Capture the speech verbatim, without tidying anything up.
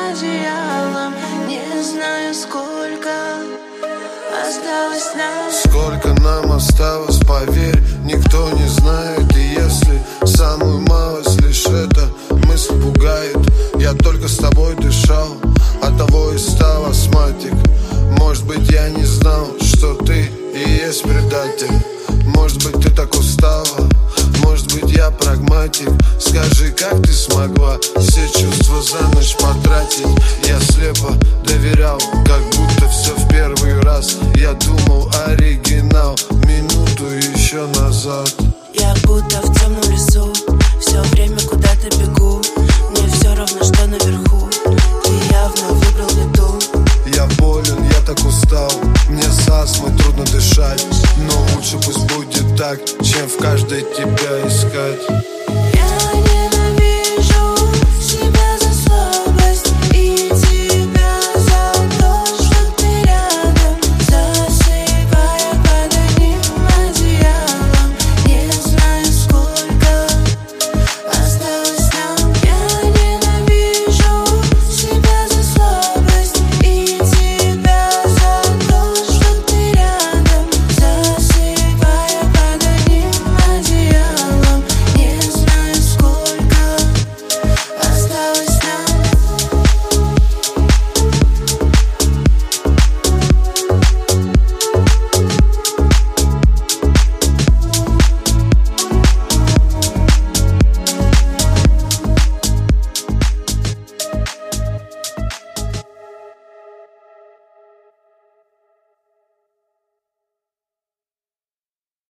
одеялом. Не знаю, сколько осталось нам. Сколько нам осталось, поверь, никто не знает. И если самую малость, лишь эта мысль пугает. Я только с тобой дышал, оттого и стал астматик. Может быть, я не знал, что ты и есть предатель. Может быть, ты так устала, может быть, я прагматик. Скажи, как ты смогла все чувства за ночь потратить? Я слепо доверял, как будто все в первый раз. Я думал, оригинал минуту еще назад. Я будто в темном лесу, все время куда-то бегу. Мне все равно, что наверху.